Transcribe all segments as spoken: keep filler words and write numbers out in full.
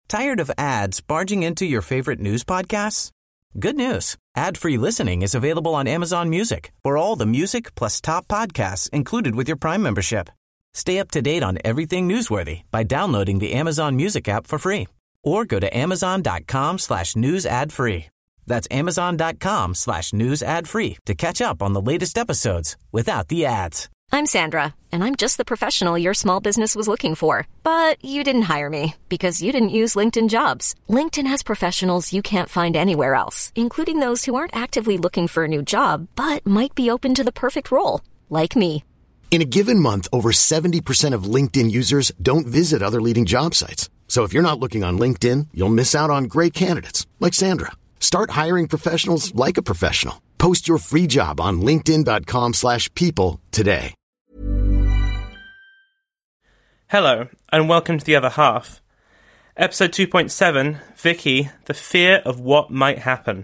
Tired of ads barging into your favorite news podcasts? Good news. Ad-free listening is available on Amazon Music for all the music plus top podcasts included with your Prime membership. Stay up to date on everything newsworthy by downloading the Amazon Music app for free or go to amazon.com slash news ad free. That's amazon.com slash news ad free to catch up on the latest episodes without the ads. I'm Sandra, and I'm just the professional your small business was looking for. But you didn't hire me because you didn't use LinkedIn Jobs. LinkedIn has professionals you can't find anywhere else, including those who aren't actively looking for a new job, but might be open to the perfect role, like me. In a given month, over seventy percent of LinkedIn users don't visit other leading job sites. So if you're not looking on LinkedIn, you'll miss out on great candidates like Sandra. Start hiring professionals like a professional. Post your free job on linkedin.com slash people today. Hello, and welcome to The Other Half. Episode two point seven, Vicky, the fear of what might happen.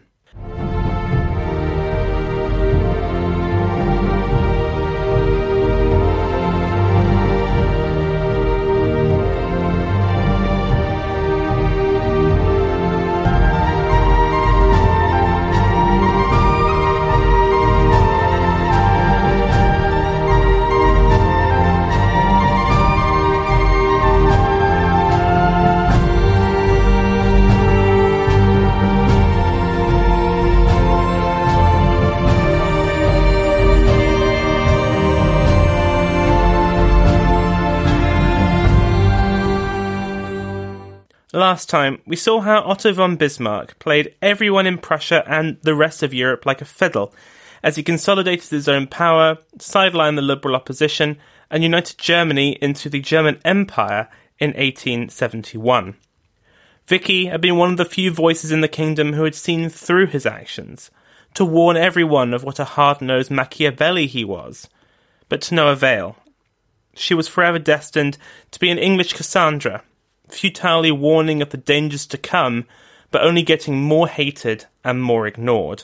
Last time, we saw how Otto von Bismarck played everyone in Prussia and the rest of Europe like a fiddle, as he consolidated his own power, sidelined the liberal opposition, and united Germany into the German Empire in eighteen seventy-one. Vicky had been one of the few voices in the kingdom who had seen through his actions, to warn everyone of what a hard-nosed Machiavelli he was, but to no avail. She was forever destined to be an English Cassandra, futilely warning of the dangers to come, but only getting more hated and more ignored.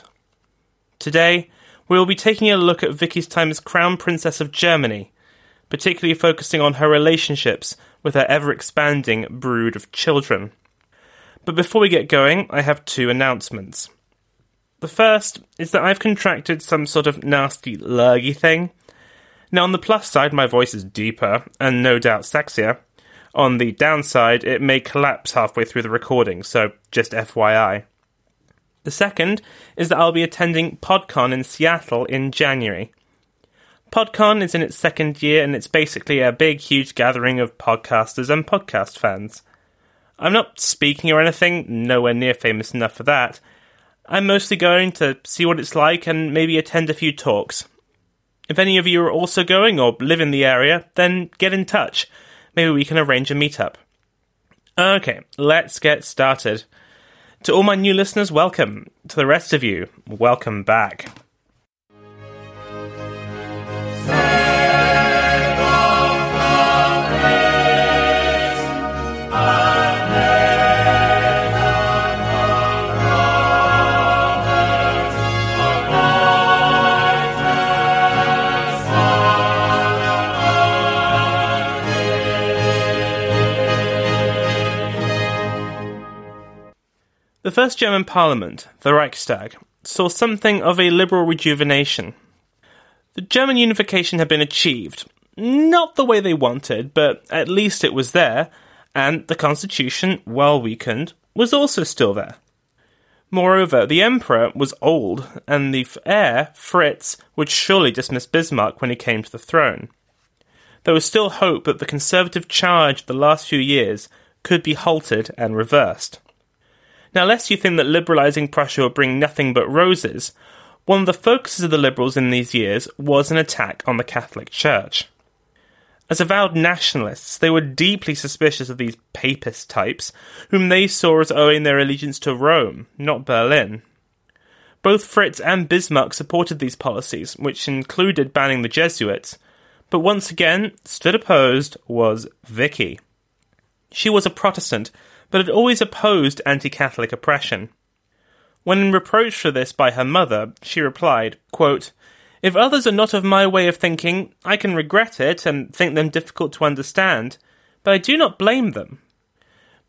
Today, we will be taking a look at Vicky's time as Crown Princess of Germany, particularly focusing on her relationships with her ever-expanding brood of children. But before we get going, I have two announcements. The first is that I've contracted some sort of nasty lurgy thing. Now, on the plus side, my voice is deeper, and no doubt sexier. On the downside, it may collapse halfway through the recording, so just F Y I. The second is that I'll be attending PodCon in Seattle in January. PodCon is in its second year, and it's basically a big, huge gathering of podcasters and podcast fans. I'm not speaking or anything, nowhere near famous enough for that. I'm mostly going to see what it's like and maybe attend a few talks. If any of you are also going or live in the area, then get in touch. Maybe we can arrange a meetup. Okay, let's get started. To all my new listeners, welcome. To the rest of you, welcome back. The first German parliament, the Reichstag, saw something of a liberal rejuvenation. The German unification had been achieved. Not the way they wanted, but at least it was there, and the constitution, while weakened, was also still there. Moreover, the emperor was old, and the heir, Fritz, would surely dismiss Bismarck when he came to the throne. There was still hope that the conservative charge of the last few years could be halted and reversed. Now, lest you think that liberalising Prussia will bring nothing but roses, one of the focuses of the Liberals in these years was an attack on the Catholic Church. As avowed nationalists, they were deeply suspicious of these papist types, whom they saw as owing their allegiance to Rome, not Berlin. Both Fritz and Bismarck supported these policies, which included banning the Jesuits, but once again, stood opposed was Vicky. She was a Protestant, but had always opposed anti-Catholic oppression. When reproached for this by her mother, she replied, quote, "If others are not of my way of thinking, I can regret it and think them difficult to understand, but I do not blame them."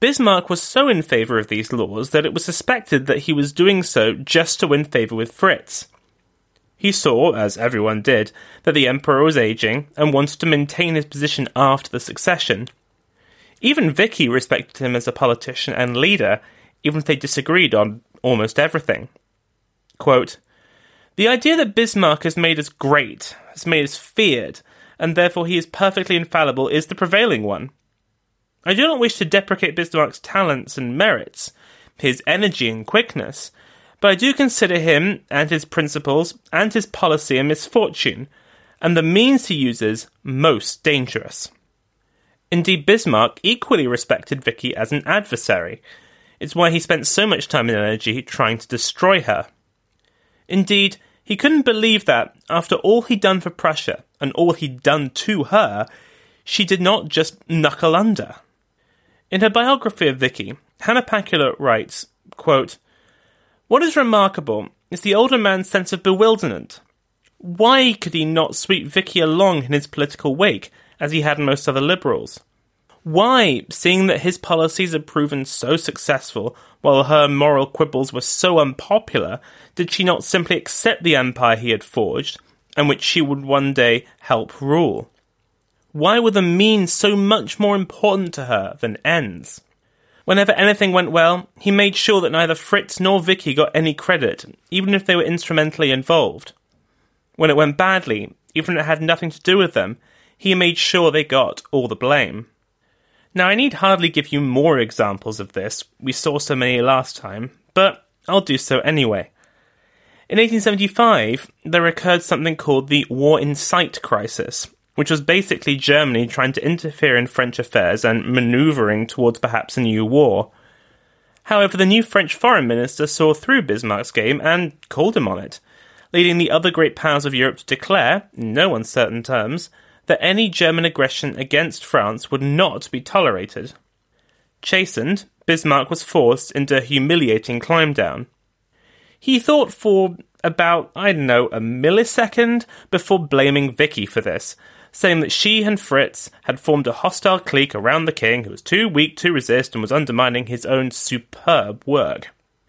Bismarck was so in favour of these laws that it was suspected that he was doing so just to win favour with Fritz. He saw, as everyone did, that the emperor was ageing and wanted to maintain his position after the succession. Even Vicky respected him as a politician and leader, even if they disagreed on almost everything. Quote, "The idea that Bismarck has made us great, has made us feared, and therefore he is perfectly infallible is the prevailing one. I do not wish to deprecate Bismarck's talents and merits, his energy and quickness, but I do consider him and his principles and his policy a misfortune, and the means he uses most dangerous." Indeed, Bismarck equally respected Vicky as an adversary. It's why he spent so much time and energy trying to destroy her. Indeed, he couldn't believe that, after all he'd done for Prussia and all he'd done to her, she did not just knuckle under. In her biography of Vicky, Hannah Pakula writes, quote, "What is remarkable is the older man's sense of bewilderment. Why could he not sweep Vicky along in his political wake, as he had most other liberals? Why, seeing that his policies had proven so successful, while her moral quibbles were so unpopular, did she not simply accept the empire he had forged, and which she would one day help rule? Why were the means so much more important to her than ends? Whenever anything went well, he made sure that neither Fritz nor Vicky got any credit, even if they were instrumentally involved. When it went badly, even if it had nothing to do with them, he made sure they got all the blame." Now, I need hardly give you more examples of this, we saw so many last time, but I'll do so anyway. In eighteen seventy-five, there occurred something called the War in Sight crisis, which was basically Germany trying to interfere in French affairs and manoeuvring towards perhaps a new war. However, the new French foreign minister saw through Bismarck's game and called him on it, leading the other great powers of Europe to declare, in no uncertain terms, that any German aggression against France would not be tolerated. Chastened, Bismarck was forced into a humiliating climb-down. He thought for about, I don't know, a millisecond before blaming Vicky for this, saying that she and Fritz had formed a hostile clique around the king who was too weak to resist and was undermining his own superb work.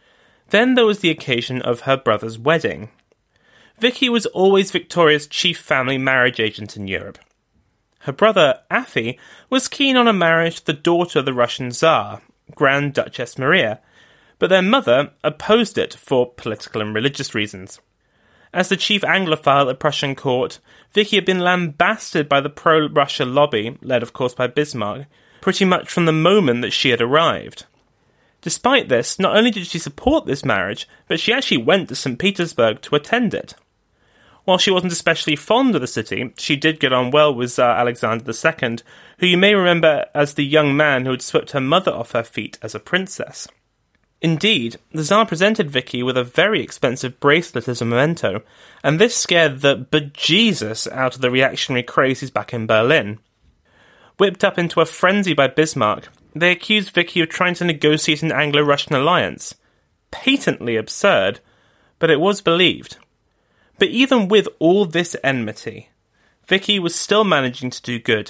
Then there was the occasion of her brother's wedding. Vicky was always Victoria's chief family marriage agent in Europe. Her brother, Affi, was keen on a marriage to the daughter of the Russian Tsar, Grand Duchess Maria, but their mother opposed it for political and religious reasons. As the chief Anglophile at the Prussian court, Vicky had been lambasted by the pro-Russia lobby, led of course by Bismarck, pretty much from the moment that she had arrived. Despite this, not only did she support this marriage, but she actually went to Saint Petersburg to attend it. While she wasn't especially fond of the city, she did get on well with Tsar Alexander the Second, who you may remember as the young man who had swept her mother off her feet as a princess. Indeed, the Tsar presented Vicky with a very expensive bracelet as a memento, and this scared the bejesus out of the reactionary crazies back in Berlin. Whipped up into a frenzy by Bismarck, they accused Vicky of trying to negotiate an Anglo-Russian alliance. Patently absurd, but it was believed. But even with all this enmity, Vicky was still managing to do good.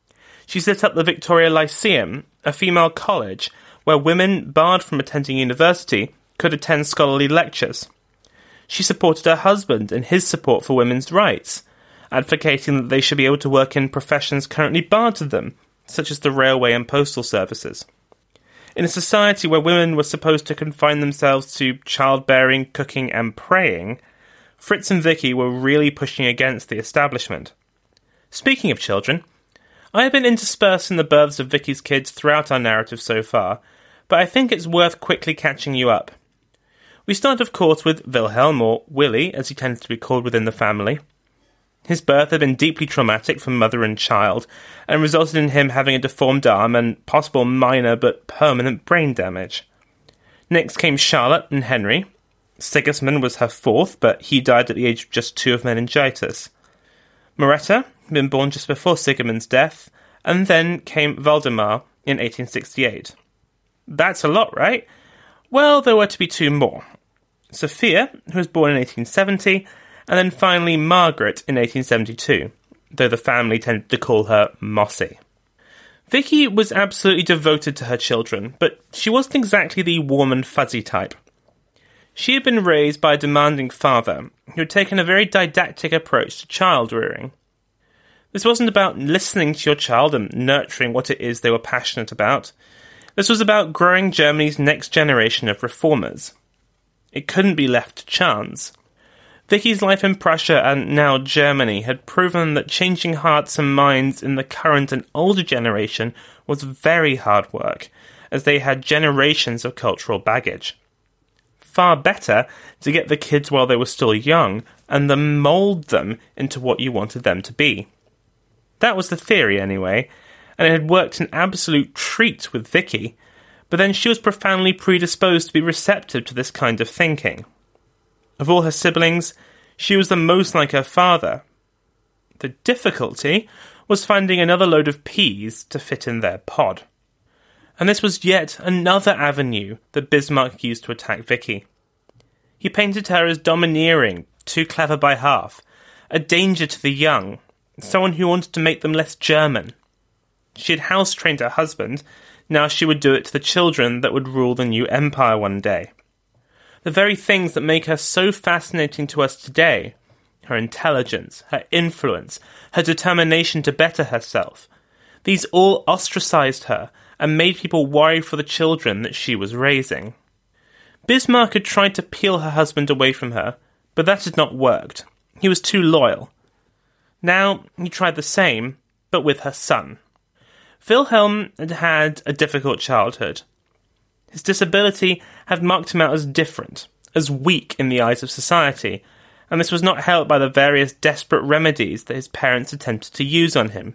She set up the Victoria Lyceum, a female college where women barred from attending university could attend scholarly lectures. She supported her husband in his support for women's rights, advocating that they should be able to work in professions currently barred to them, such as the railway and postal services. In a society where women were supposed to confine themselves to childbearing, cooking and praying, Fritz and Vicky were really pushing against the establishment. Speaking of children, I have been interspersing the births of Vicky's kids throughout our narrative so far, but I think it's worth quickly catching you up. We start, of course, with Wilhelm, or Willy, as he tends to be called within the family. His birth had been deeply traumatic for mother and child, and resulted in him having a deformed arm and possible minor but permanent brain damage. Next came Charlotte and Henry. Sigismund was her fourth, but he died at the age of just two of meningitis. Maretta had been born just before Sigismund's death, and then came Waldemar in eighteen sixty-eight. That's a lot, right? Well, there were to be two more. Sophia, who was born in eighteen seventy, and then finally Margaret in eighteen seventy-two, though the family tended to call her Mossy. Vicky was absolutely devoted to her children, but she wasn't exactly the warm and fuzzy type. She had been raised by a demanding father who had taken a very didactic approach to child rearing. This wasn't about listening to your child and nurturing what it is they were passionate about. This was about growing Germany's next generation of reformers. It couldn't be left to chance. Vicky's life in Prussia and now Germany had proven that changing hearts and minds in the current and older generation was very hard work, as they had generations of cultural baggage. Far better to get the kids while they were still young and then mould them into what you wanted them to be. That was the theory anyway, and it had worked an absolute treat with Vicky, but then she was profoundly predisposed to be receptive to this kind of thinking. Of all her siblings, she was the most like her father. The difficulty was finding another load of peas to fit in their pod. And this was yet another avenue that Bismarck used to attack Vicky. He painted her as domineering, too clever by half, a danger to the young, someone who wanted to make them less German. She had house-trained her husband, now she would do it to the children that would rule the new empire one day. The very things that make her so fascinating to us today, her intelligence, her influence, her determination to better herself, these all ostracized her and made people worry for the children that she was raising. Bismarck had tried to peel her husband away from her, but that had not worked. He was too loyal. Now he tried the same, but with her son. Wilhelm had had a difficult childhood. His disability had marked him out as different, as weak in the eyes of society, and this was not helped by the various desperate remedies that his parents attempted to use on him.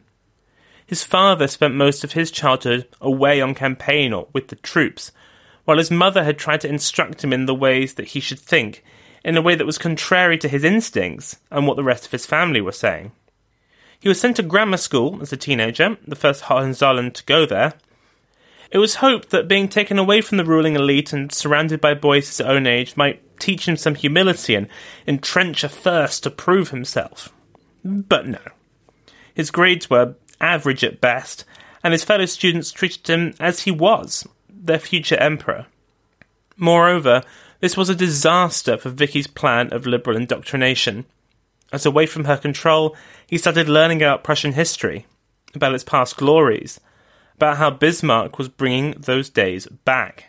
His father spent most of his childhood away on campaign or with the troops, while his mother had tried to instruct him in the ways that he should think, in a way that was contrary to his instincts and what the rest of his family were saying. He was sent to grammar school as a teenager, the first Hohenzollern to go there. It was hoped that being taken away from the ruling elite and surrounded by boys his own age might teach him some humility and entrench a thirst to prove himself. But no. His grades were average at best, and his fellow students treated him as he was, their future emperor. Moreover, this was a disaster for Vicky's plan of liberal indoctrination. As away from her control, he started learning about Prussian history, about its past glories, about how Bismarck was bringing those days back.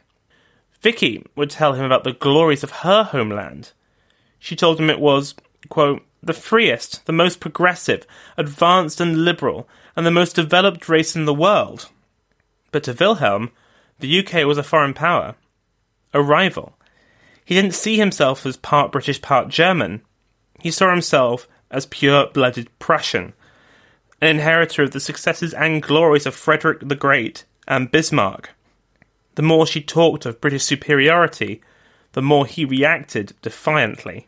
Vicky would tell him about the glories of her homeland. She told him it was, quote, the freest, the most progressive, advanced and liberal, and the most developed race in the world. But to Wilhelm, the U K was a foreign power, a rival. He didn't see himself as part British, part German. He saw himself as pure-blooded Prussian, an inheritor of the successes and glories of Frederick the Great and Bismarck. The more she talked of British superiority, the more he reacted defiantly.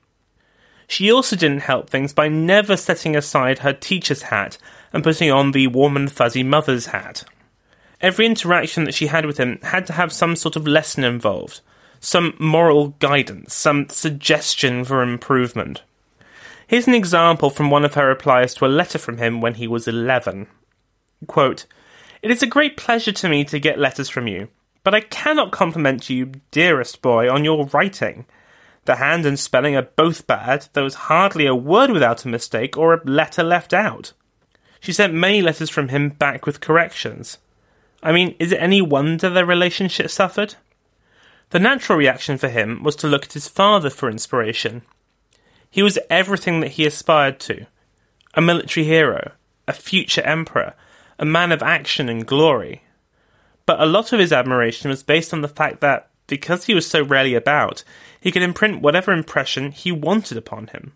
She also didn't help things by never setting aside her teacher's hat and putting on the warm and fuzzy mother's hat. Every interaction that she had with him had to have some sort of lesson involved, some moral guidance, some suggestion for improvement. Here's an example from one of her replies to a letter from him when he was eleven. Quote, "It is a great pleasure to me to get letters from you, but I cannot compliment you, dearest boy, on your writing. The hand and spelling are both bad, there was hardly a word without a mistake or a letter left out." She sent many letters from him back with corrections. I mean, is it any wonder their relationship suffered? The natural reaction for him was to look at his father for inspiration. He was everything that he aspired to. A military hero, a future emperor, a man of action and glory. But a lot of his admiration was based on the fact that, because he was so rarely about, he could imprint whatever impression he wanted upon him.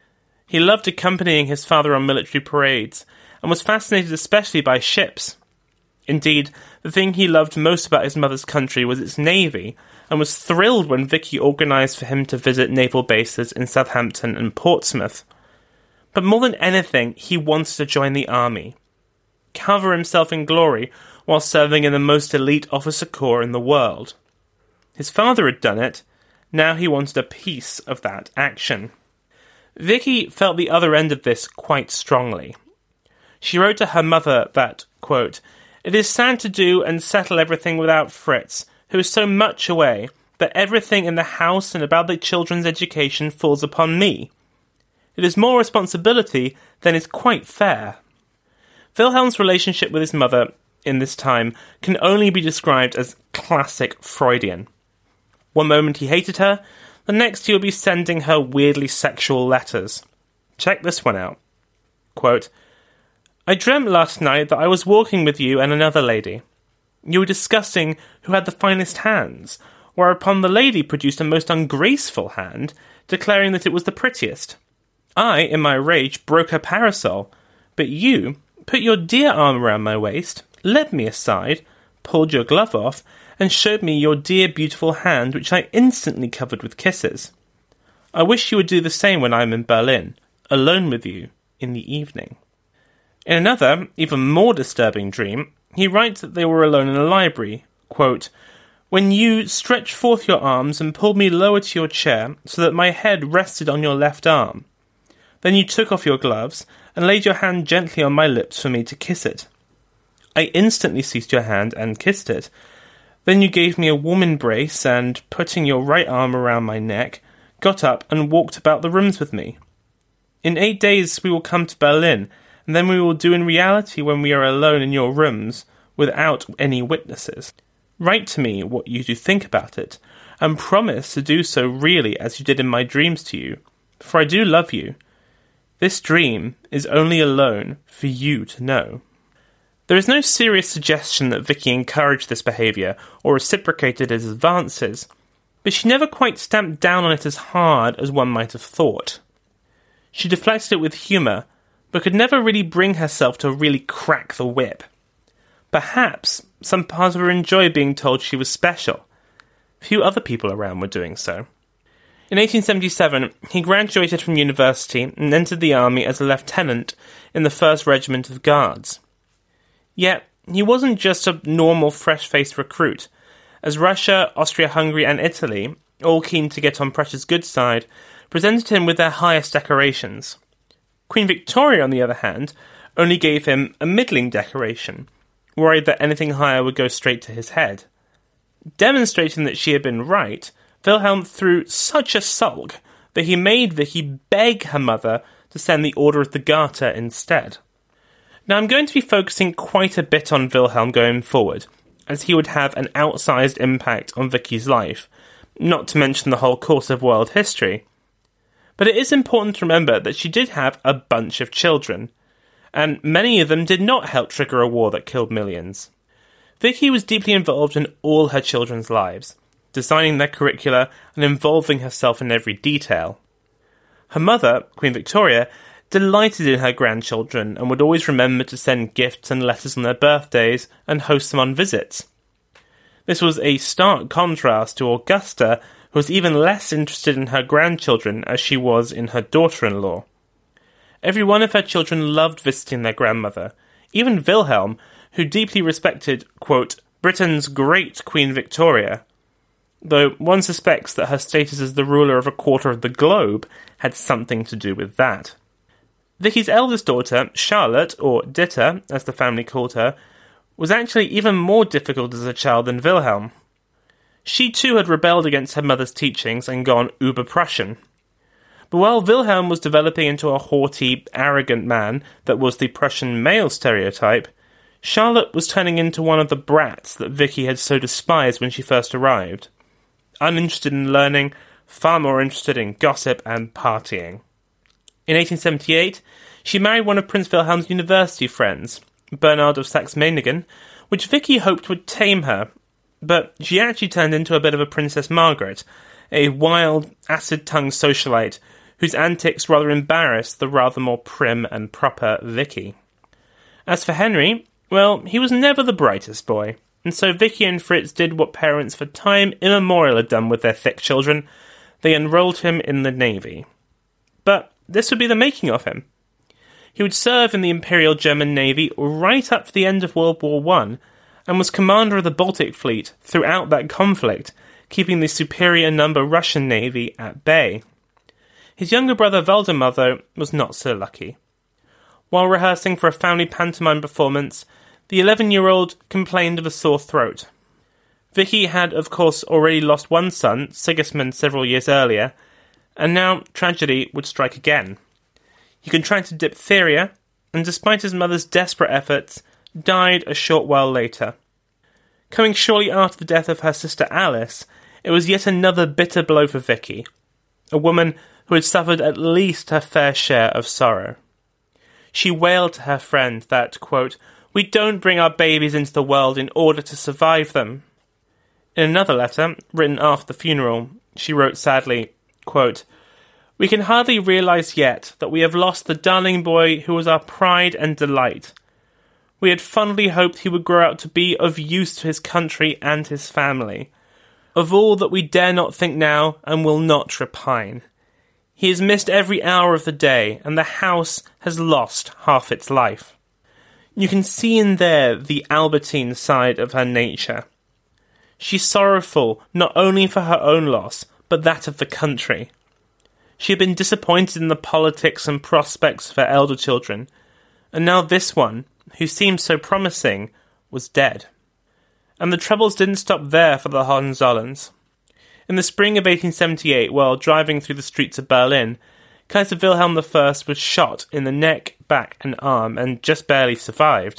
He loved accompanying his father on military parades, and was fascinated especially by ships. Indeed, the thing he loved most about his mother's country was its navy, and was thrilled when Vicky organised for him to visit naval bases in Southampton and Portsmouth. But more than anything, he wanted to join the army, cover himself in glory while serving in the most elite officer corps in the world. His father had done it, now he wanted a piece of that action. Vicky felt the other end of this quite strongly. She wrote to her mother that, quote, It is sad to do and settle everything without Fritz, who is so much away that everything in the house and about the children's education falls upon me. It is more responsibility than is quite fair. Wilhelm's relationship with his mother in this time can only be described as classic Freudian. One moment he hated her, the next he will be sending her weirdly sexual letters. Check this one out. Quote, I dreamt last night that I was walking with you and another lady. You were discussing who had the finest hands, whereupon the lady produced a most ungraceful hand, declaring that it was the prettiest. I, in my rage, broke her parasol, but you put your dear arm around my waist, led me aside, pulled your glove off, and showed me your dear beautiful hand, which I instantly covered with kisses. I wish you would do the same when I am in Berlin, alone with you, in the evening. In another, even more disturbing dream, he writes that they were alone in a library. Quote, when you stretched forth your arms and pulled me lower to your chair so that my head rested on your left arm. Then you took off your gloves and laid your hand gently on my lips for me to kiss it. I instantly seized your hand and kissed it. Then you gave me a warm embrace and, putting your right arm around my neck, got up and walked about the rooms with me. In eight days we will come to Berlin, and then we will do in reality when we are alone in your rooms, without any witnesses. Write to me what you do think about it, and promise to do so really as you did in my dreams to you, for I do love you. This dream is only alone for you to know. There is no serious suggestion that Vicky encouraged this behaviour or reciprocated his advances, but she never quite stamped down on it as hard as one might have thought. She deflected it with humour, but could never really bring herself to really crack the whip. Perhaps some part of her enjoyed being told she was special. Few other people around were doing so. In eighteen seventy-seven, he graduated from university and entered the army as a lieutenant in the first Regiment of Guards. Yet, he wasn't just a normal fresh-faced recruit, as Russia, Austria-Hungary and Italy, all keen to get on Prussia's good side, presented him with their highest decorations. Queen Victoria, on the other hand, only gave him a middling decoration, worried that anything higher would go straight to his head. Demonstrating that she had been right, Wilhelm threw such a sulk that he made Vicky beg her mother to send the Order of the Garter instead. Now I'm going to be focusing quite a bit on Wilhelm going forward, as he would have an outsized impact on Vicky's life, not to mention the whole course of world history. But it is important to remember that she did have a bunch of children, and many of them did not help trigger a war that killed millions. Vicky was deeply involved in all her children's lives, designing their curricula and involving herself in every detail. Her mother, Queen Victoria, delighted in her grandchildren and would always remember to send gifts and letters on their birthdays and host them on visits. This was a stark contrast to Augusta, who was even less interested in her grandchildren as she was in her daughter-in-law. Every one of her children loved visiting their grandmother, even Wilhelm, who deeply respected, quote, Britain's great Queen Victoria, though one suspects that her status as the ruler of a quarter of the globe had something to do with that. Vicky's eldest daughter, Charlotte, or Ditta, as the family called her, was actually even more difficult as a child than Wilhelm. She too had rebelled against her mother's teachings and gone uber-Prussian. But while Wilhelm was developing into a haughty, arrogant man that was the Prussian male stereotype, Charlotte was turning into one of the brats that Vicky had so despised when she first arrived. Uninterested in learning, far more interested in gossip and partying. In eighteen seventy-eight, she married one of Prince Wilhelm's university friends, Bernard of Saxe-Meiningen, which Vicky hoped would tame her, but she actually turned into a bit of a Princess Margaret, a wild, acid-tongued socialite whose antics rather embarrassed the rather more prim and proper Vicky. As for Henry, well, he was never the brightest boy, and so Vicky and Fritz did what parents for time immemorial had done with their thick children. They enrolled him in the Navy. But this would be the making of him. He would serve in the Imperial German Navy right up to the end of World War One, and was commander of the Baltic Fleet throughout that conflict, keeping the superior number Russian Navy at bay. His younger brother Valdemar, though, was not so lucky. While rehearsing for a family pantomime performance, the eleven-year-old complained of a sore throat. Vicky had, of course, already lost one son, Sigismund, several years earlier, and now tragedy would strike again. He contracted diphtheria, and despite his mother's desperate efforts, died a short while later. Coming shortly after the death of her sister Alice, it was yet another bitter blow for Vicky, a woman who had suffered at least her fair share of sorrow. She wailed to her friend that, quote, "We don't bring our babies into the world in order to survive them." In another letter, written after the funeral, she wrote sadly, quote, "We can hardly realise yet that we have lost the darling boy who was our pride and delight. We had fondly hoped he would grow up to be of use to his country and his family. Of all that we dare not think now and will not repine. He has missed every hour of the day, and the house has lost half its life." You can see in there the Albertine side of her nature. She's sorrowful not only for her own loss, but that of the country. She had been disappointed in the politics and prospects of her elder children, and now this one, who seemed so promising, was dead. And the troubles didn't stop there for the Hohenzollerns. In the spring of eighteen seventy-eight, while driving through the streets of Berlin, Kaiser Wilhelm the First was shot in the neck, back and arm, and just barely survived.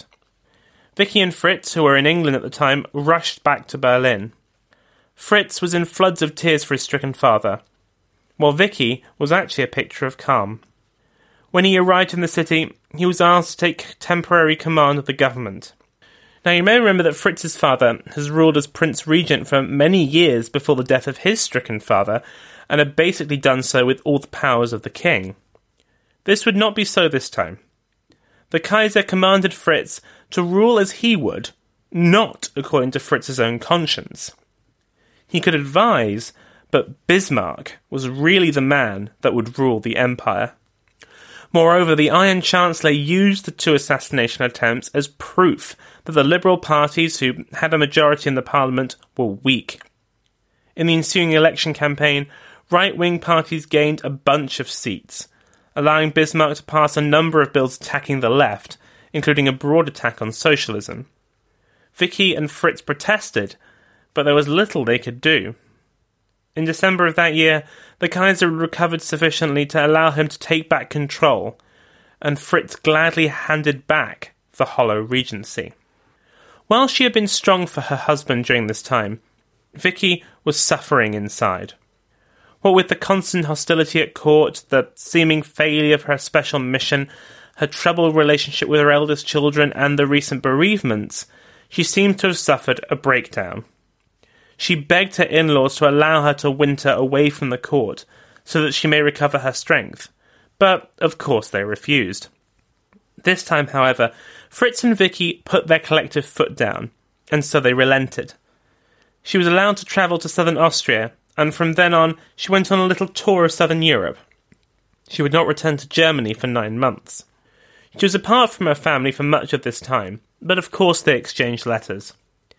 Vicky and Fritz, who were in England at the time, rushed back to Berlin. Fritz was in floods of tears for his stricken father, while Vicky was actually a picture of calm. When he arrived in the city, he was asked to take temporary command of the government. Now, you may remember that Fritz's father has ruled as Prince Regent for many years before the death of his stricken father, and had basically done so with all the powers of the king. This would not be so this time. The Kaiser commanded Fritz to rule as he would, not according to Fritz's own conscience. He could advise, but Bismarck was really the man that would rule the empire. Moreover, the Iron Chancellor used the two assassination attempts as proof that the liberal parties who had a majority in the parliament were weak. In the ensuing election campaign, right-wing parties gained a bunch of seats, allowing Bismarck to pass a number of bills attacking the left, including a broad attack on socialism. Vicky and Fritz protested, but there was little they could do. In December of that year, the Kaiser recovered sufficiently to allow him to take back control, and Fritz gladly handed back the hollow regency. While she had been strong for her husband during this time, Vicky was suffering inside. What with the constant hostility at court, the seeming failure of her special mission, her troubled relationship with her eldest children, and the recent bereavements, she seemed to have suffered a breakdown. She begged her in-laws to allow her to winter away from the court, so that she may recover her strength, but of course they refused. This time, however, Fritz and Vicky put their collective foot down, and so they relented. She was allowed to travel to southern Austria, and from then on she went on a little tour of southern Europe. She would not return to Germany for nine months. She was apart from her family for much of this time, but of course they exchanged letters.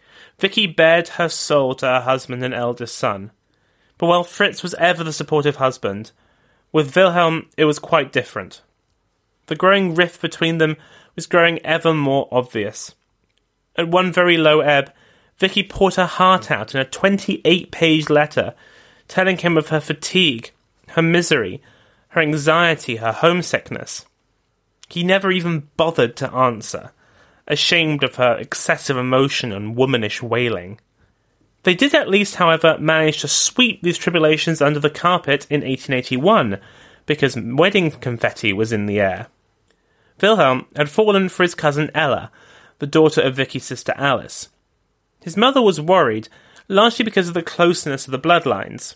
Vicky bared her soul to her husband and eldest son. But while Fritz was ever the supportive husband, with Wilhelm it was quite different. The growing rift between them was growing ever more obvious. At one very low ebb, Vicky poured her heart out in a twenty-eight page letter, telling him of her fatigue, her misery, her anxiety, her homesickness. He never even bothered to answer, ashamed of her excessive emotion and womanish wailing. They did at least, however, manage to sweep these tribulations under the carpet in eighteen eighty-one, because wedding confetti was in the air. Wilhelm had fallen for his cousin Ella, the daughter of Vicky's sister Alice. His mother was worried, largely because of the closeness of the bloodlines.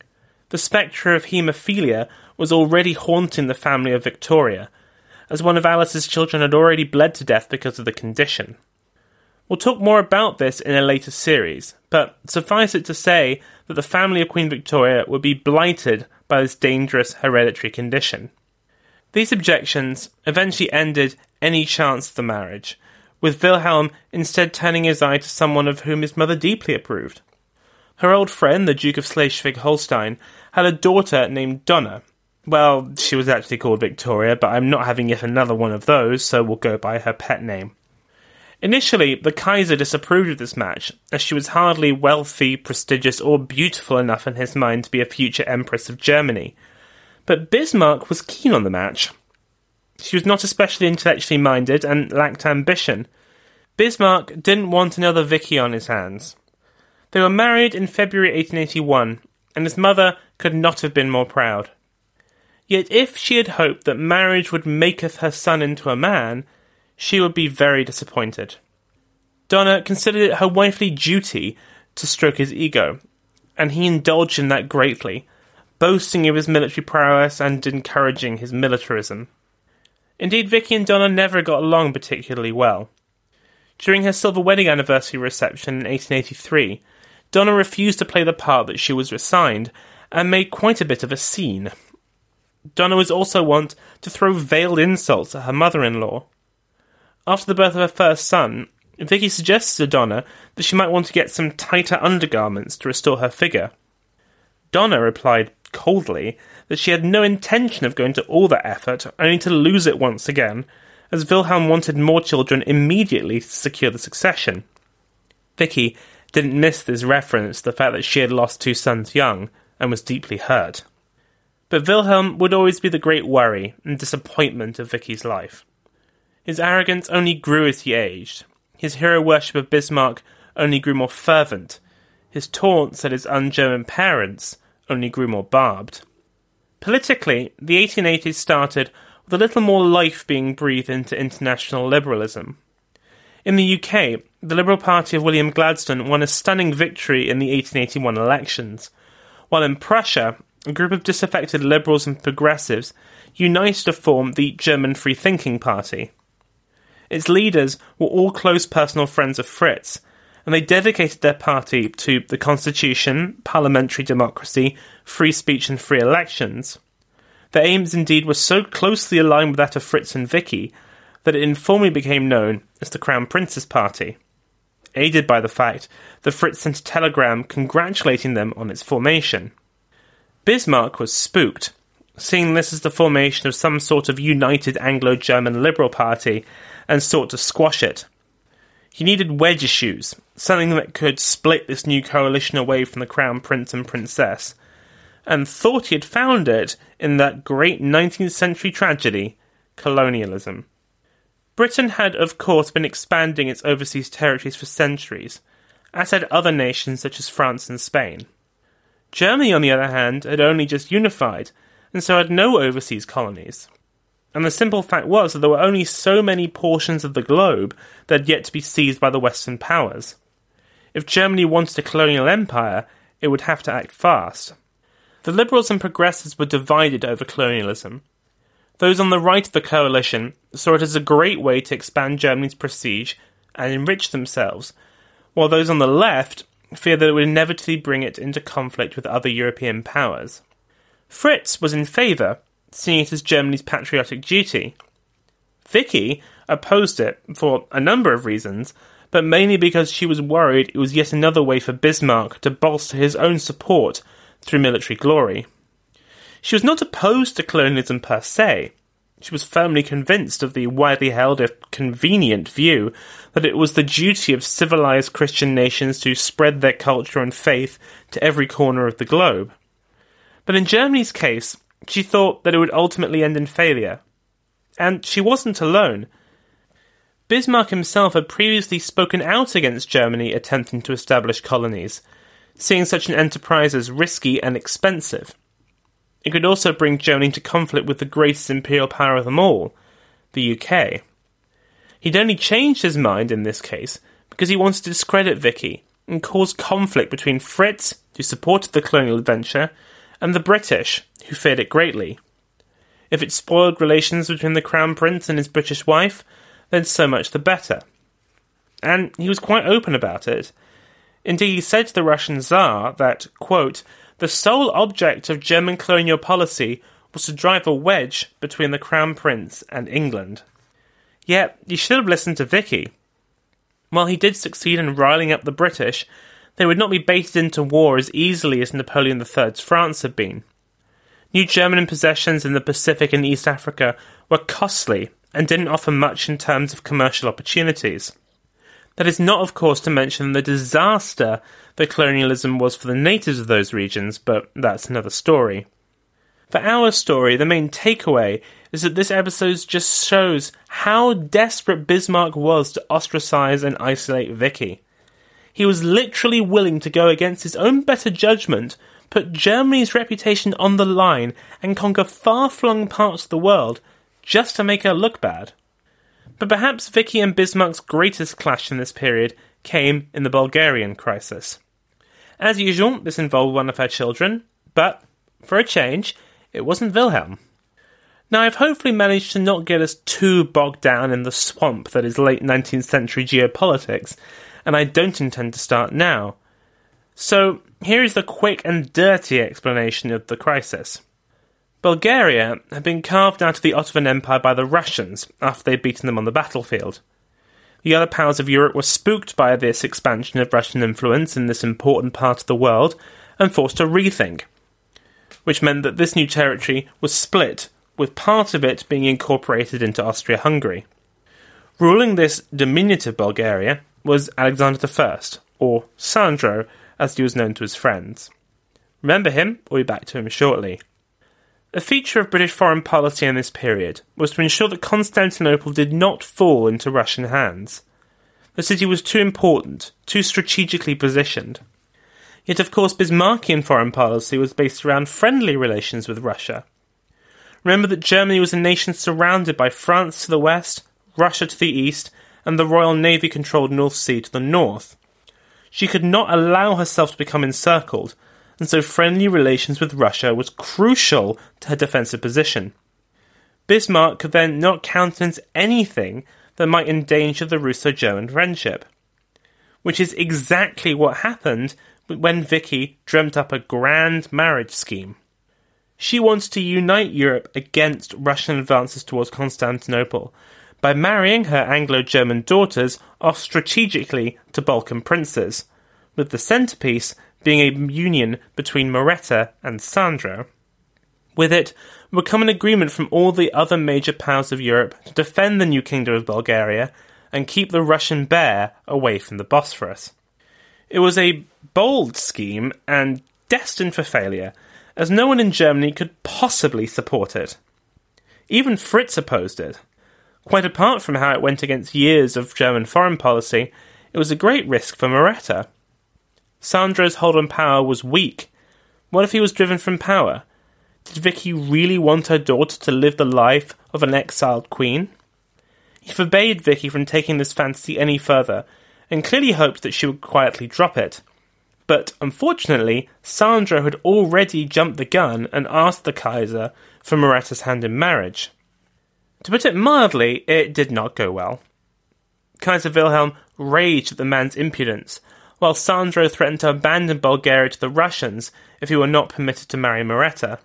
The spectre of haemophilia was already haunting the family of Victoria, as one of Alice's children had already bled to death because of the condition. We'll talk more about this in a later series, but suffice it to say that the family of Queen Victoria would be blighted by this dangerous hereditary condition. These objections eventually ended any chance of the marriage, with Wilhelm instead turning his eye to someone of whom his mother deeply approved. Her old friend, the Duke of Schleswig-Holstein, had a daughter named Donna. Well, she was actually called Victoria, but I'm not having yet another one of those, so we'll go by her pet name. Initially, the Kaiser disapproved of this match, as she was hardly wealthy, prestigious, or beautiful enough in his mind to be a future Empress of Germany. But Bismarck was keen on the match. She was not especially intellectually minded and lacked ambition. Bismarck didn't want another Vicky on his hands. They were married in February eighteen eighty-one, and his mother could not have been more proud. Yet if she had hoped that marriage would maketh her son into a man, she would be very disappointed. Donna considered it her wifely duty to stroke his ego, and he indulged in that greatly, boasting of his military prowess and encouraging his militarism. Indeed, Vicky and Donna never got along particularly well. During her silver wedding anniversary reception in eighteen eighty-three, Donna refused to play the part that she was assigned, and made quite a bit of a scene. Donna was also wont to throw veiled insults at her mother-in-law. After the birth of her first son, Vicky suggested to Donna that she might want to get some tighter undergarments to restore her figure. Donna replied coldly that she had no intention of going to all that effort, only to lose it once again, as Wilhelm wanted more children immediately to secure the succession. Vicky didn't miss this reference to the fact that she had lost two sons young, and was deeply hurt. But Wilhelm would always be the great worry and disappointment of Vicky's life. His arrogance only grew as he aged. His hero worship of Bismarck only grew more fervent. His taunts at his un-German parents only grew more barbed. Politically, the eighteen eighties started with a little more life being breathed into international liberalism. In the U K, the Liberal Party of William Gladstone won a stunning victory in the eighteen eighty-one elections, while in Prussia, a group of disaffected liberals and progressives united to form the German Free-Thinking Party. Its leaders were all close personal friends of Fritz, and they dedicated their party to the constitution, parliamentary democracy, free speech and free elections. Their aims indeed were so closely aligned with that of Fritz and Vicky that it informally became known as the Crown Prince's Party, aided by the fact that Fritz sent a telegram congratulating them on its formation. Bismarck was spooked, seeing this as the formation of some sort of united Anglo-German Liberal Party, and sought to squash it. He needed wedge issues, something that could split this new coalition away from the Crown Prince and Princess, and thought he had found it in that great nineteenth century tragedy, colonialism. Britain had, of course, been expanding its overseas territories for centuries, as had other nations such as France and Spain. Germany, on the other hand, had only just unified, and so had no overseas colonies. And the simple fact was that there were only so many portions of the globe that had yet to be seized by the Western powers. If Germany wanted a colonial empire, it would have to act fast. The liberals and progressives were divided over colonialism. Those on the right of the coalition saw it as a great way to expand Germany's prestige and enrich themselves, while those on the left feared that it would inevitably bring it into conflict with other European powers. Fritz was in favour, seeing it as Germany's patriotic duty. Vicky opposed it for a number of reasons, but mainly because she was worried it was yet another way for Bismarck to bolster his own support through military glory. She was not opposed to colonialism per se. She was firmly convinced of the widely held, if convenient, view that it was the duty of civilized Christian nations to spread their culture and faith to every corner of the globe. But in Germany's case, she thought that it would ultimately end in failure. And she wasn't alone. Bismarck himself had previously spoken out against Germany attempting to establish colonies, seeing such an enterprise as risky and expensive. It could also bring Germany into conflict with the greatest imperial power of them all, the U K. He'd only changed his mind in this case because he wanted to discredit Vicky and cause conflict between Fritz, who supported the colonial adventure, and the British, who feared it greatly. If it spoiled relations between the Crown Prince and his British wife, then so much the better. And he was quite open about it. Indeed, he said to the Russian Tsar that, quote, the sole object of German colonial policy was to drive a wedge between the Crown Prince and England. Yet, he should have listened to Vicky. While he did succeed in riling up the British, they would not be baited into war as easily as Napoleon the Third's France had been. New German possessions in the Pacific and East Africa were costly and didn't offer much in terms of commercial opportunities. That is not, of course, to mention the disaster that colonialism was for the natives of those regions, but that's another story. For our story, the main takeaway is that this episode just shows how desperate Bismarck was to ostracize and isolate Vicky. He was literally willing to go against his own better judgment, put Germany's reputation on the line, and conquer far-flung parts of the world just to make her look bad. But perhaps Vicky and Bismarck's greatest clash in this period came in the Bulgarian crisis. As usual, this involved one of her children, but, for a change, it wasn't Wilhelm. Now, I've hopefully managed to not get us too bogged down in the swamp that is late nineteenth century geopolitics, and I don't intend to start now. So, here is the quick and dirty explanation of the crisis. Bulgaria had been carved out of the Ottoman Empire by the Russians after they'd beaten them on the battlefield. The other powers of Europe were spooked by this expansion of Russian influence in this important part of the world and forced to rethink, which meant that this new territory was split, with part of it being incorporated into Austria-Hungary. Ruling this diminutive Bulgaria was Alexander the First, or Sandro, as he was known to his friends. Remember him? We'll be back to him shortly. A feature of British foreign policy in this period was to ensure that Constantinople did not fall into Russian hands. The city was too important, too strategically positioned. Yet, of course, Bismarckian foreign policy was based around friendly relations with Russia. Remember that Germany was a nation surrounded by France to the west, Russia to the east, and the Royal Navy-controlled North Sea to the north. She could not allow herself to become encircled, and so friendly relations with Russia was crucial to her defensive position. Bismarck could then not countenance anything that might endanger the Russo-German friendship. Which is exactly what happened when Vicky dreamt up a grand marriage scheme. She wanted to unite Europe against Russian advances towards Constantinople by marrying her Anglo-German daughters off strategically to Balkan princes, with the centrepiece being a union between Moretta and Sandro. With it would come an agreement from all the other major powers of Europe to defend the new kingdom of Bulgaria and keep the Russian bear away from the Bosphorus. It was a bold scheme and destined for failure, as no one in Germany could possibly support it. Even Fritz opposed it. Quite apart from how it went against years of German foreign policy, it was a great risk for Moretta. Sandro's hold on power was weak. What if he was driven from power? Did Vicky really want her daughter to live the life of an exiled queen? He forbade Vicky from taking this fantasy any further, and clearly hoped that she would quietly drop it. But, unfortunately, Sandro had already jumped the gun and asked the Kaiser for Moretta's hand in marriage. To put it mildly, it did not go well. Kaiser Wilhelm raged at the man's impudence, while Sandro threatened to abandon Bulgaria to the Russians if he were not permitted to marry Moretta.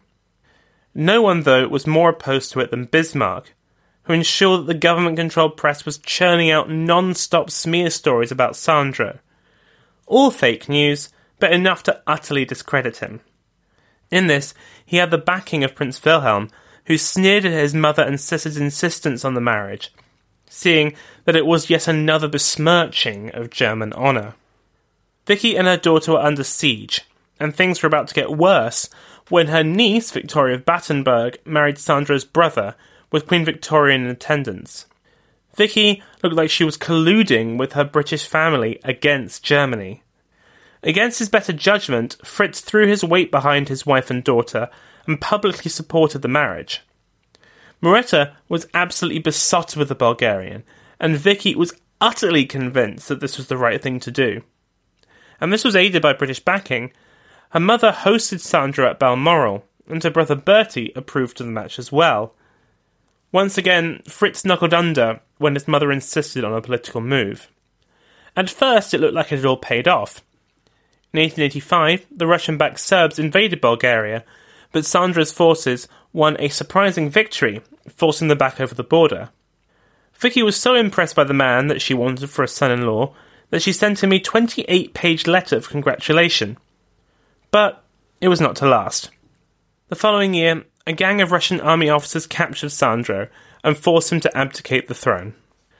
No one, though, was more opposed to it than Bismarck, who ensured that the government-controlled press was churning out non-stop smear stories about Sandro. All fake news, but enough to utterly discredit him. In this, he had the backing of Prince Wilhelm, who sneered at his mother and sister's insistence on the marriage, seeing that it was yet another besmirching of German honour. Vicky and her daughter were under siege, and things were about to get worse when her niece, Victoria of Battenberg, married Sandro's brother, with Queen Victoria in attendance. Vicky looked like she was colluding with her British family against Germany. Against his better judgment, Fritz threw his weight behind his wife and daughter and publicly supported the marriage. Moretta was absolutely besotted with the Bulgarian, and Vicky was utterly convinced that this was the right thing to do. And this was aided by British backing. Her mother hosted Sandro at Balmoral, and her brother Bertie approved of the match as well. Once again, Fritz knuckled under when his mother insisted on a political move. At first, it looked like it had all paid off. In eighteen eighty-five, the Russian-backed Serbs invaded Bulgaria, but Sandro's forces won a surprising victory, forcing them back over the border. Vicky was so impressed by the man that she wanted for a son-in-law that she sent him a twenty-eight page letter of congratulation. But it was not to last. The following year, a gang of Russian army officers captured Sandro and forced him to abdicate the throne.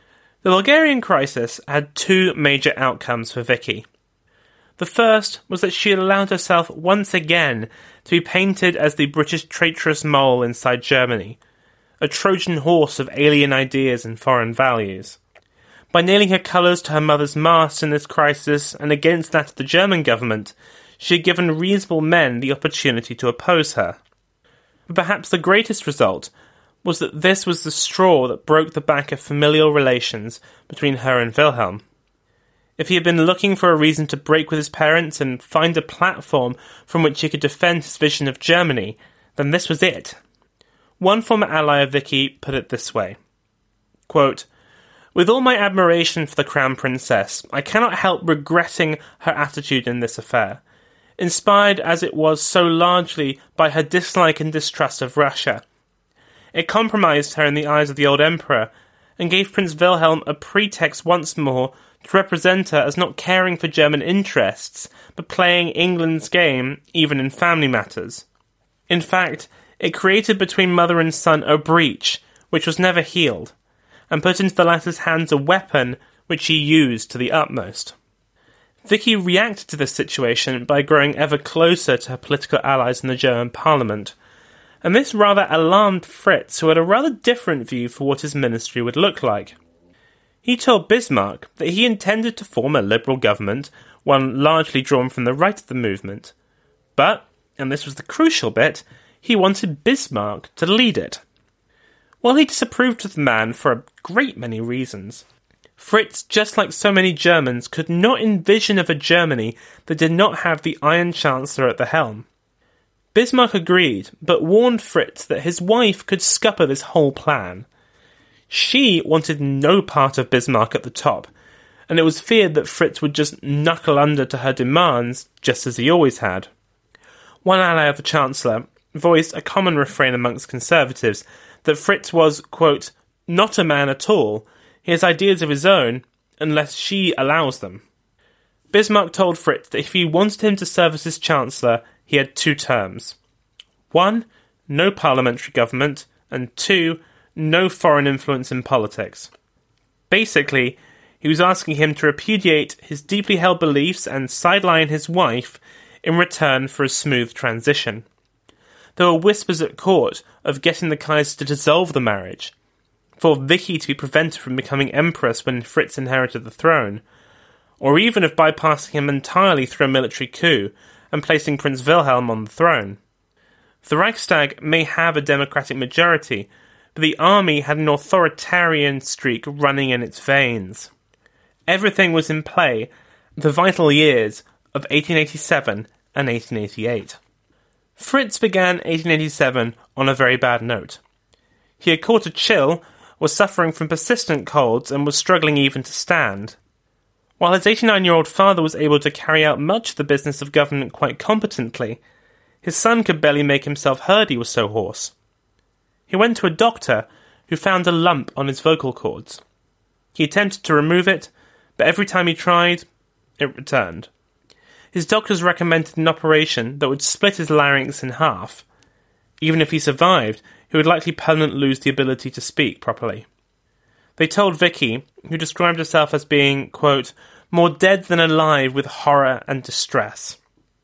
The Bulgarian crisis had two major outcomes for Vicky. The first was that she had allowed herself once again to be painted as the British traitorous mole inside Germany, a Trojan horse of alien ideas and foreign values. By nailing her colours to her mother's mast in this crisis and against that of the German government, she had given reasonable men the opportunity to oppose her. But perhaps the greatest result was that this was the straw that broke the back of familial relations between her and Wilhelm. If he had been looking for a reason to break with his parents and find a platform from which he could defend his vision of Germany, then this was it. One former ally of Vicky put it this way, quote, "With all my admiration for the Crown Princess, I cannot help regretting her attitude in this affair, inspired as it was so largely by her dislike and distrust of Russia. It compromised her in the eyes of the old Emperor, and gave Prince Wilhelm a pretext once more to represent her as not caring for German interests, but playing England's game even in family matters. In fact, it created between mother and son a breach which was never healed, and put into the latter's hands a weapon which he used to the utmost." Vicky reacted to this situation by growing ever closer to her political allies in the German parliament, and this rather alarmed Fritz, who had a rather different view for what his ministry would look like. He told Bismarck that he intended to form a liberal government, one largely drawn from the right of the movement, but, and this was the crucial bit, he wanted Bismarck to lead it. While he disapproved of the man for a great many reasons, Fritz, just like so many Germans, could not envision of a Germany that did not have the Iron Chancellor at the helm. Bismarck agreed, but warned Fritz that his wife could scupper this whole plan. She wanted no part of Bismarck at the top, and it was feared that Fritz would just knuckle under to her demands, just as he always had. One ally of the Chancellor voiced a common refrain amongst conservatives that Fritz was, quote, "not a man at all. He has ideas of his own, unless she allows them." Bismarck told Fritz that if he wanted him to serve as his Chancellor, he had two terms. One, no parliamentary government, and two, no foreign influence in politics. Basically, he was asking him to repudiate his deeply held beliefs and sideline his wife in return for a smooth transition. There were whispers at court of getting the Kaiser to dissolve the marriage, for Vicky to be prevented from becoming empress when Fritz inherited the throne, or even of bypassing him entirely through a military coup and placing Prince Wilhelm on the throne. The Reichstag may have a democratic majority, but the army had an authoritarian streak running in its veins. Everything was in play the vital years of eighteen eighty-seven and eighteen eighty-eight. Fritz began eighteen eighty-seven on a very bad note. He had caught a chill, was suffering from persistent colds, and was struggling even to stand. While his eighty-nine-year-old father was able to carry out much of the business of government quite competently, his son could barely make himself heard, he was so hoarse. He went to a doctor who found a lump on his vocal cords. He attempted to remove it, but every time he tried, it returned. His doctors recommended an operation that would split his larynx in half. Even if he survived, he would likely permanently lose the ability to speak properly. They told Vicky, who described herself as being, quote, "more dead than alive with horror and distress."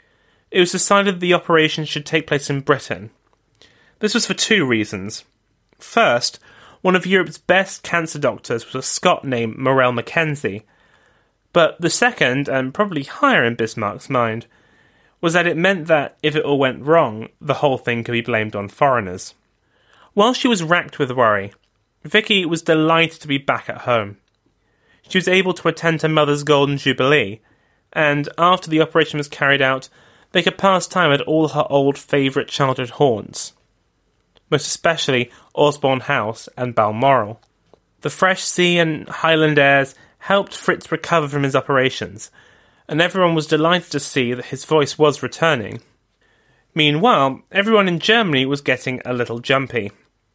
It was decided the operation should take place in Britain. This was for two reasons. First, one of Europe's best cancer doctors was a Scot named Morell Mackenzie. But the second, and probably higher in Bismarck's mind, was that it meant that, if it all went wrong, the whole thing could be blamed on foreigners. While she was racked with worry, Vicky was delighted to be back at home. She was able to attend her mother's Golden Jubilee, and after the operation was carried out, they could pass time at all her old favourite childhood haunts, most especially Osborne House and Balmoral. The fresh sea and Highland airs helped Fritz recover from his operations, and everyone was delighted to see that his voice was returning. Meanwhile, everyone in Germany was getting a little jumpy.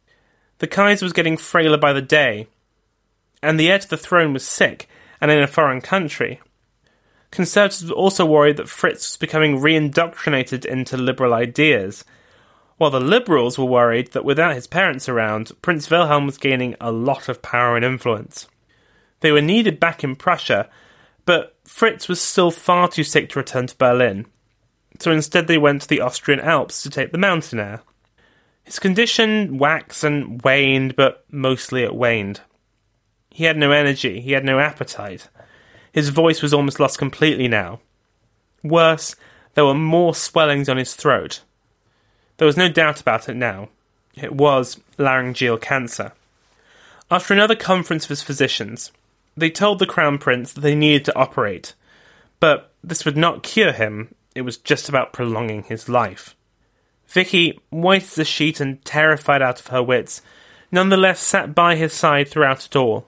The Kaiser was getting frailer by the day, and the heir to the throne was sick and in a foreign country. Conservatives were also worried that Fritz was becoming re-indoctrinated into liberal ideas, while the Liberals were worried that without his parents around, Prince Wilhelm was gaining a lot of power and influence. They were needed back in Prussia, but Fritz was still far too sick to return to Berlin, so instead they went to the Austrian Alps to take the mountain air. His condition waxed and waned, but mostly it waned. He had no energy, he had no appetite. His voice was almost lost completely now. Worse, there were more swellings on his throat. There was no doubt about it now. It was laryngeal cancer. After another conference of his physicians, they told the Crown Prince that they needed to operate, but this would not cure him, it was just about prolonging his life. Vicky, white as a sheet and terrified out of her wits, nonetheless sat by his side throughout it all.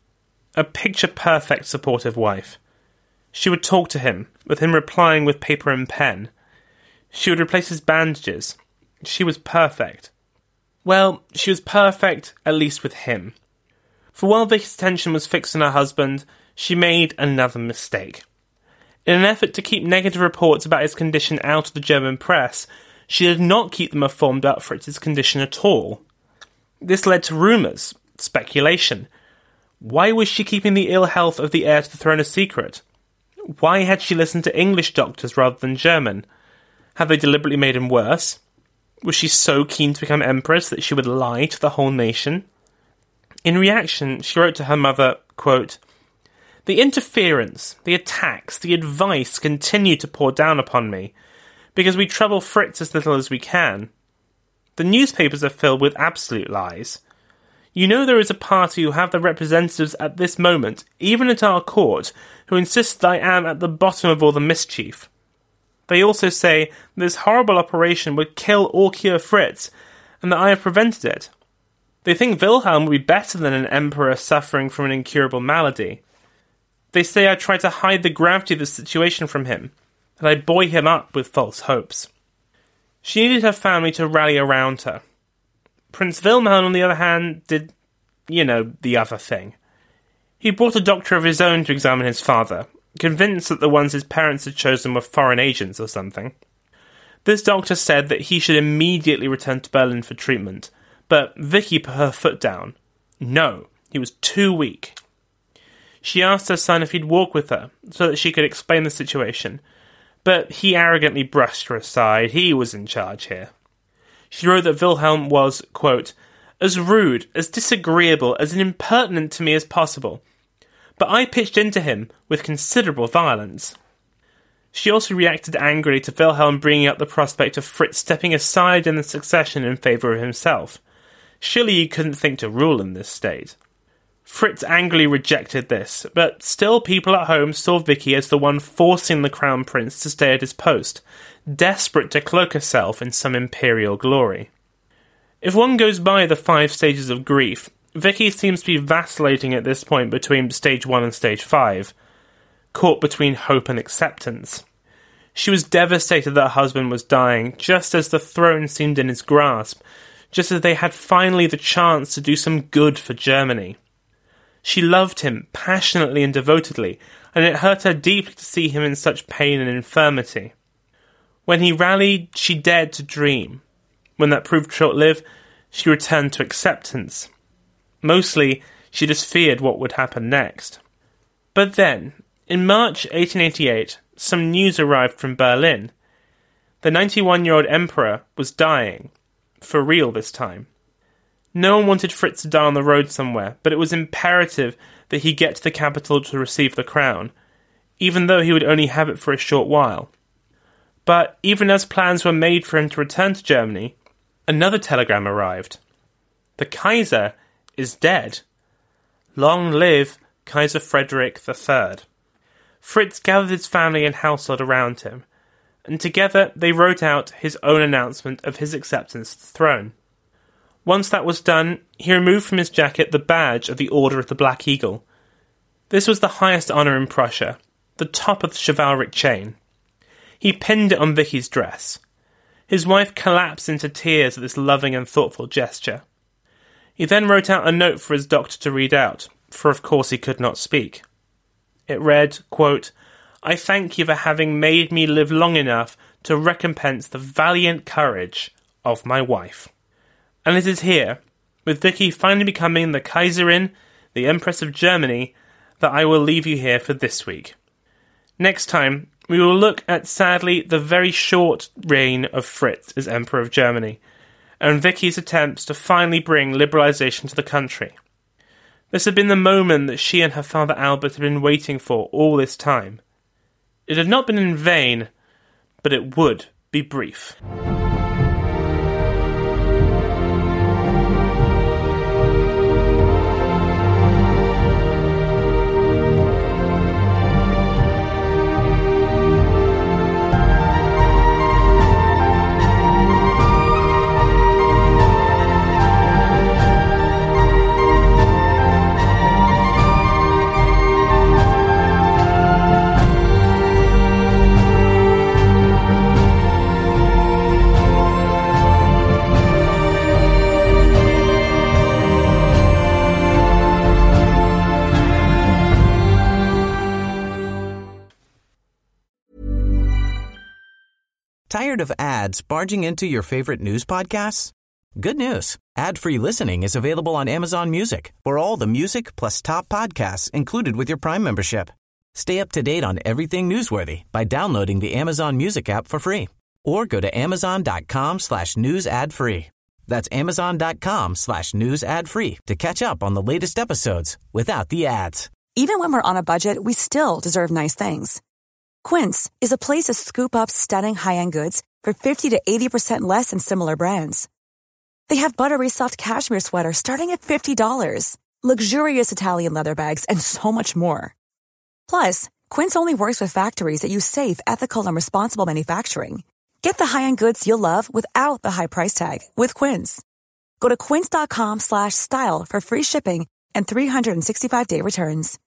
A picture-perfect supportive wife. She would talk to him, with him replying with paper and pen. She would replace his bandages. She was perfect. Well, she was perfect, at least with him. For while Vicky's attention was fixed on her husband, she made another mistake. In an effort to keep negative reports about his condition out of the German press, she did not keep them informed about Fritz's condition at all. This led to rumours, speculation. Why was she keeping the ill health of the heir to the throne a secret? Why had she listened to English doctors rather than German? Had they deliberately made him worse? Was she so keen to become empress that she would lie to the whole nation? In reaction, she wrote to her mother, quote, "The interference, the attacks, the advice continue to pour down upon me, because we trouble Fritz as little as we can. The newspapers are filled with absolute lies. You know there is a party who have their representatives at this moment, even at our court, who insist that I am at the bottom of all the mischief. They also say that this horrible operation would kill or cure Fritz, and that I have prevented it. They think Wilhelm would be better than an emperor suffering from an incurable malady. They say I try to hide the gravity of the situation from him, that I buoy him up with false hopes." She needed her family to rally around her. Prince Wilhelm, on the other hand, did, you know, the other thing. He brought a doctor of his own to examine his father, convinced that the ones his parents had chosen were foreign agents or something. This doctor said that he should immediately return to Berlin for treatment, but Vicky put her foot down. No, he was too weak. She asked her son if he'd walk with her, so that she could explain the situation, but he arrogantly brushed her aside. He was in charge here. She wrote that Wilhelm was, quote, "as rude, as disagreeable, as impertinent to me as possible, but I pitched into him with considerable violence." She also reacted angrily to Wilhelm bringing up the prospect of Fritz stepping aside in the succession in favour of himself. Surely you couldn't think to rule in this state. Fritz angrily rejected this, but still people at home saw Vicky as the one forcing the Crown Prince to stay at his post, desperate to cloak herself in some imperial glory. If one goes by the five stages of grief, Vicky seems to be vacillating at this point between stage one and stage five, caught between hope and acceptance. She was devastated that her husband was dying, just as the throne seemed in his grasp, just as they had finally the chance to do some good for Germany. She loved him passionately and devotedly, and it hurt her deeply to see him in such pain and infirmity. When he rallied, she dared to dream. When that proved short-lived, she returned to acceptance. Mostly, she just feared what would happen next. But then, in March eighteen eighty-eight, some news arrived from Berlin. The ninety-one-year-old emperor was dying. For real this time. No one wanted Fritz to die on the road somewhere, but it was imperative that he get to the capital to receive the crown, even though he would only have it for a short while. But even as plans were made for him to return to Germany, another telegram arrived. The Kaiser is dead. Long live Kaiser Frederick the Third. Fritz gathered his family and household around him, and together they wrote out his own announcement of his acceptance to the throne. Once that was done, he removed from his jacket the badge of the Order of the Black Eagle. This was the highest honour in Prussia, the top of the chivalric chain. He pinned it on Vicky's dress. His wife collapsed into tears at this loving and thoughtful gesture. He then wrote out a note for his doctor to read out, for of course he could not speak. It read, quote, "I thank you for having made me live long enough to recompense the valiant courage of my wife." And it is here, with Vicky finally becoming the Kaiserin, the Empress of Germany, that I will leave you here for this week. Next time, we will look at, sadly, the very short reign of Fritz as Emperor of Germany, and Vicky's attempts to finally bring liberalisation to the country. This had been the moment that she and her father Albert had been waiting for all this time. It had not been in vain, but it would be brief. Tired of ads barging into your favorite news podcasts? Good news. Ad-free listening is available on Amazon Music for all the music plus top podcasts included with your Prime membership. Stay up to date on everything newsworthy by downloading the Amazon Music app for free or go to amazon.com slash news ad free. That's amazon.com slash news ad free to catch up on the latest episodes without the ads. Even when we're on a budget, we still deserve nice things. Quince is a place to scoop up stunning high-end goods for fifty to eighty percent less than similar brands. They have buttery soft cashmere sweaters starting at fifty dollars, luxurious Italian leather bags, and so much more. Plus, Quince only works with factories that use safe, ethical, and responsible manufacturing. Get the high-end goods you'll love without the high price tag with Quince. Go to quince.com slash style for free shipping and three sixty-five day returns.